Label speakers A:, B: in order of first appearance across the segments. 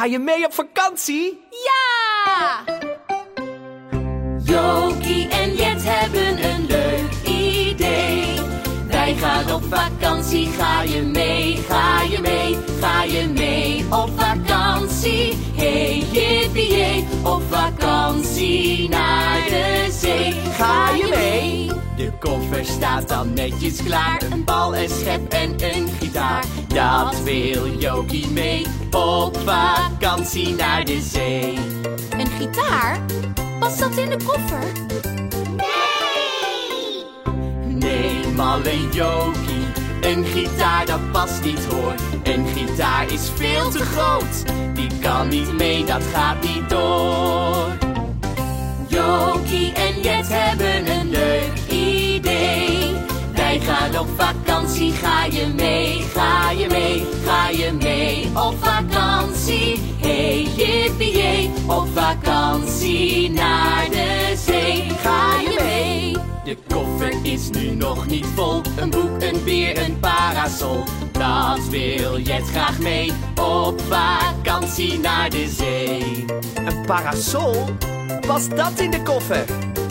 A: Ga je mee op vakantie?
B: Ja! Jokie en Jet hebben een leuk idee. Wij gaan op vakantie, ga je mee, ga je mee, ga je mee op vakantie. Hey jippie, op vakantie naar de zee. Ga je mee? De koffer staat dan netjes klaar. Een bal, een schep en een gitaar. Dat wil Jokie mee op vakantie naar de zee.
C: Een gitaar? Past dat in de koffer?
B: Nee, malle Jokie, een gitaar dat past niet hoor. Een gitaar is veel te groot, die kan niet mee, dat gaat niet door. Jokie en Jet hebben een leuk idee. Wij gaan op vakantie, ga je mee, ga je mee, ga je mee op vakantie. Hey jippie, op vakantie naar de zee. Ga je mee? De koffer is nu nog niet vol. Een boek, een beer, een parasol. Dat wil Jet graag mee op vakantie naar de zee.
A: Een parasol? Past dat in de koffer?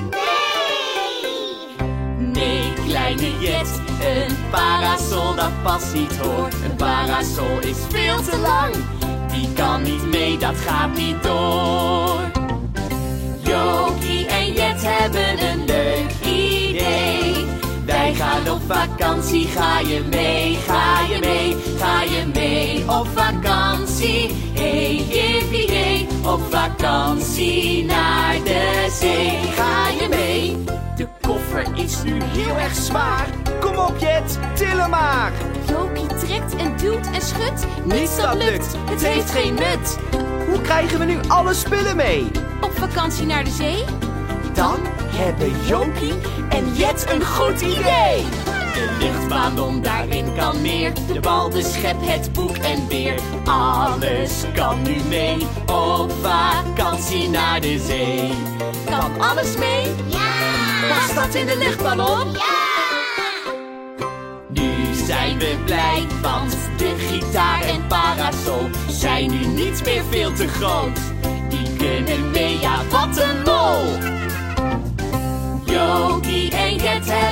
B: Nee, kleine Jet, een parasol dat past niet hoor. Een parasol is veel te lang, die kan niet mee, dat gaat niet door. Jokie en Jet hebben een leuk idee. Wij gaan op vakantie, ga je mee, ga je mee, ga je mee op vakantie. Hey jippie, op vakantie naar de zee. Ga je mee? De koffer is nu heel erg zwaar.
A: Kom op Jet, til hem maar.
C: Jokie trekt en duwt en schudt.
A: Niets dat lukt,
C: het heeft geen nut.
A: Hoe krijgen we nu alle spullen mee?
C: Op vakantie naar de zee?
A: Dan hebben Jokie en Jet een goed idee.
B: De luchtballon, daarin kan meer. De bal, de schep, het boek en weer. Alles kan nu mee op vakantie naar de zee. Kan alles mee?
C: Ja!
B: Past dat in de luchtballon?
C: Ja!
B: Nu zijn we blij, want de gitaar en parasol zijn nu niet meer veel te groot. Die kunnen mee, ja wat een lol! Jokie en Jet hebben